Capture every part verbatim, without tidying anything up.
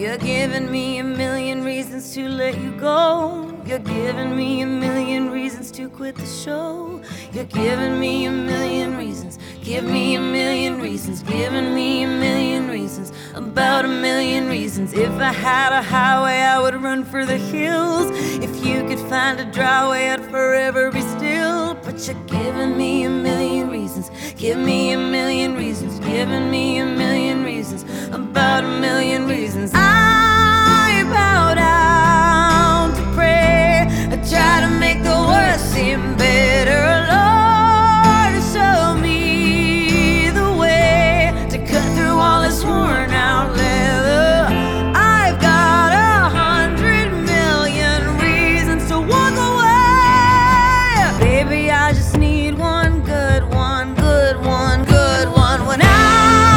You're giving me a million reasons to let you go. You're giving me a million reasons to quit the show. You're giving me a million reasons. Give me a million reasons. Giving me a million reasons. About a million reasons. If I had a highway, I would run for the hills. If you could find a dry way, I'd forever be still. But you're giving me a million reasons. Give me a million reasons. Giving me a million reasons. About a million reasons. I bow down to pray. I try to make the worst seem better. Lord, show me the way to cut through all this worn out leather. I've got a hundred million reasons to walk away. Baby, I just need one good one, good one, good one. When I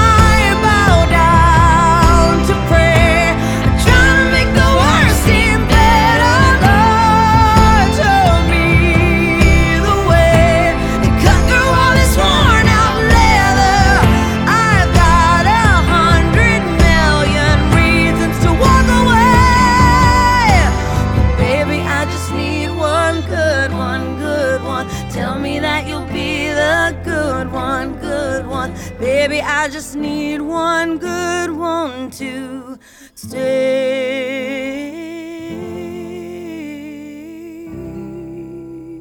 tell me that you'll be the good one, good one. Baby, I just need one good one to stay.